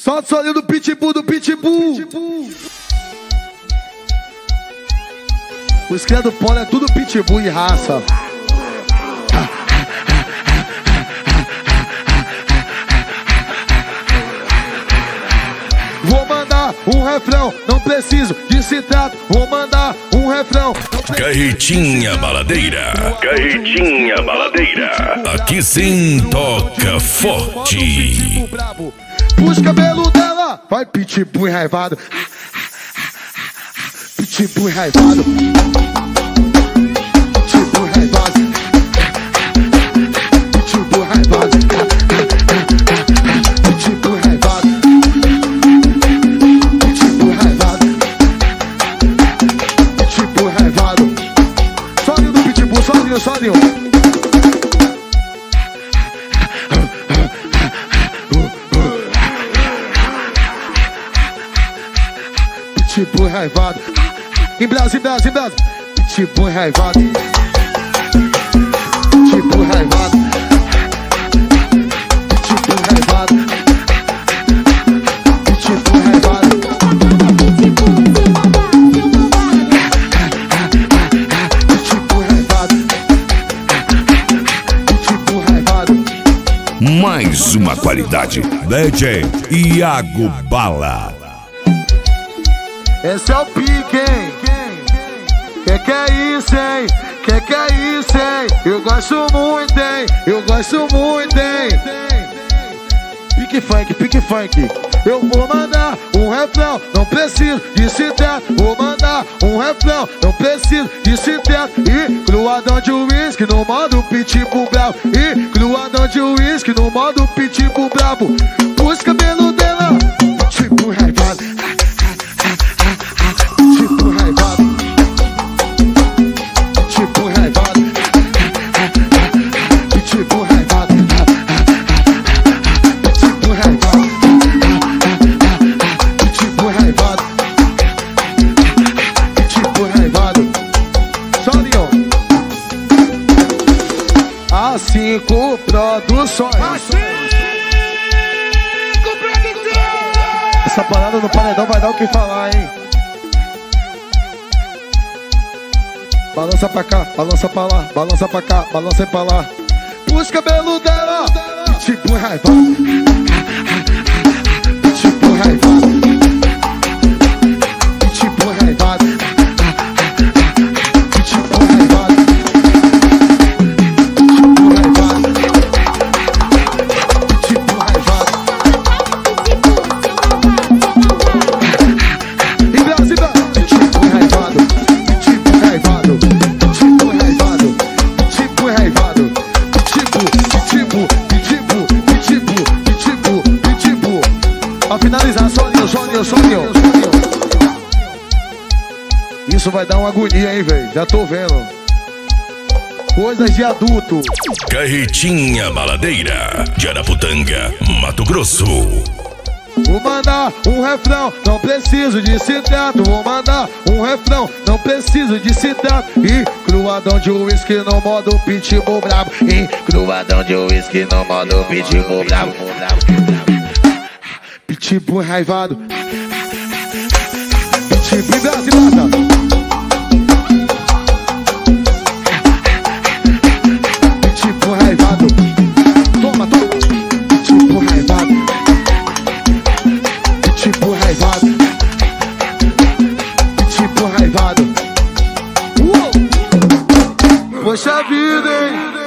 Solta o solinho do pitbull, Os cria do polo é tudo pitbull e raça. Vou mandar um refrão, não preciso de citado. Vou mandar um refrão. Carretinha Baladeira, Carretinha Baladeira. Aqui sim toca forte. Puxa o cabelo dela, vai pitbull enraivado. Pitbull enraivado. Pitbull enraivado. Pitbull enraivado. Pitbull enraivado. Pitbull enraivado. Pitbull enraivado. Solinho do pitbull, solinho. Pitbull enraivado. Em Brasil. Pitbull enraivado. Pitbull enraivado. Pitbull enraivado. Pitbull enraivado. Pitbull enraivado. Pitbull enraivado. Mais uma qualidade. DJ Iago Bala. Esse é o pique, hein? Que é isso, hein? Que é isso, hein? Eu gosto muito, hein? Pique funk. Eu vou mandar um refrão, não preciso de citado. Vou mandar um refrão, não preciso de citado. E cruadão de uísque no modo pitbull bravo. E cruadão de uísque no modo pitbull bravo. Puxa o cabelo dela, pitbull enraivado. Pitbull enraivado. Pitbull enraivado. Pitbull enraivado. Pitbull enraivado. Pitbull enraivado. Pitbull enraivado. Solinho. A5 Produções. Essa parada no paredão vai dar o que falar, hein? Balança pra cá, balança pra lá, balança pra cá, balança pra lá. Puxa o cabelo dela, pitbull enraivado. Pitbull enraivado. Pitbull enraivado. Pitbull enraivado. Pitbull enraivado. Pitbull enraivado. Em Brasil, pitbull enraivado. Pitbull enraivado. Pitbull enraivado. Pitbull enraivado. Pitbull. Pra finalizar, solinho. Isso vai dar uma agonia, hein, velho? Já tô vendo. Coisas de adulto. Carretinha Baladeira, de Araputanga, Mato Grosso. Vou mandar um refrão, não preciso de citado. Vou mandar um refrão, não preciso de citado. E cruadão de uísque no modo pitbull bravo. E cruadão de uísque no modo pitbull bravo. Pitbull enraivado. Pitbull Brasil. Pitbull enraivado. Toma. Pitbull enraivado. Pitbull enraivado. Pitbull enraivado. Poxa vida, hein?